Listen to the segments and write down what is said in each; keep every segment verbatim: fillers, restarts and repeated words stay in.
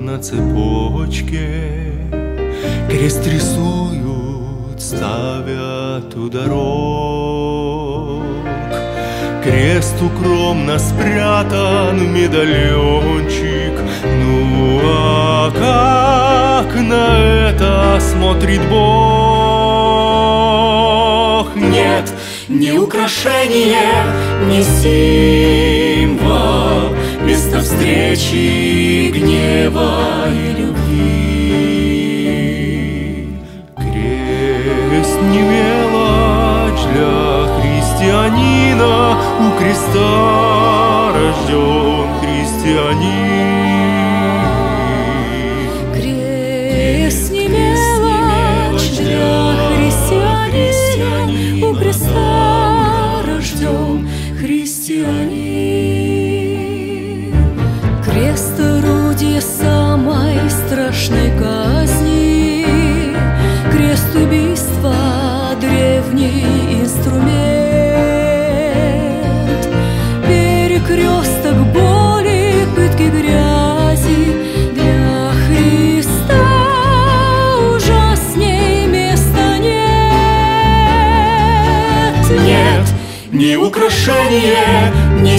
на цепочке, крест рисуют, ставят у дорог. Крест укромно спрятан в медальончик. Ну а как на это смотрит Бог? Нет, ни украшение, ни символ, место встречи гнева и любви. Крест не мелочь для христианина, у креста рожден христианин. Крест не мелочь для христианина, у креста рожден христианин. Крест — орудие самой страшной казни, крест убийства — древний инструмент, перекресток боли, пытки, грязи. Для Христа ужасней места нет. Нет, ни украшение, ни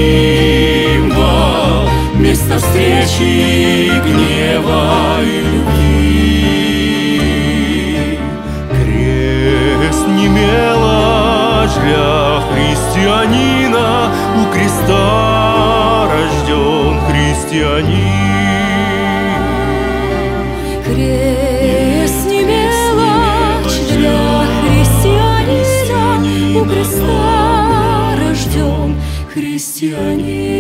символ, место встречи гнева и любви. Крест не мелочь для христианина, у креста рожден христианин. Крест не мелочь для христианина, у креста рожден христианин.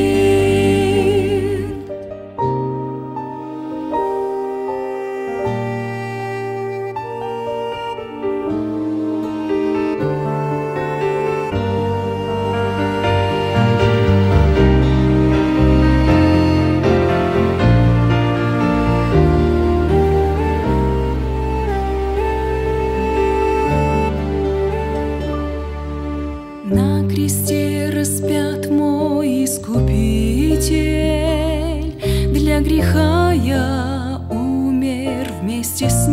На кресте распят мой Искупитель, для греха я умер вместе с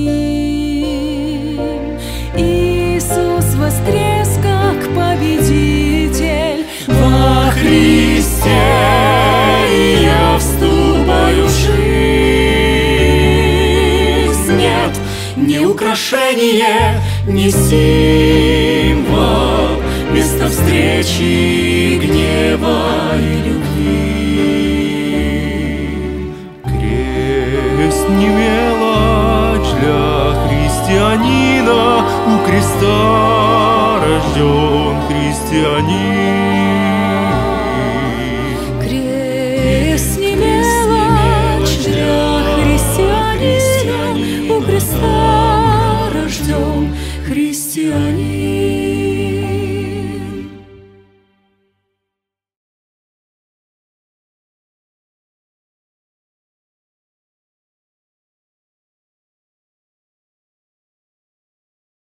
Ним. Иисус воскрес как победитель во Христе, и я вступаю в жизнь. Нет, ни украшение, ни символ, место встречи гнева и любви. Крест не мелочь для христианина, у креста рожден христианин. Крест не мелочь для христианина, у креста рожден христианин.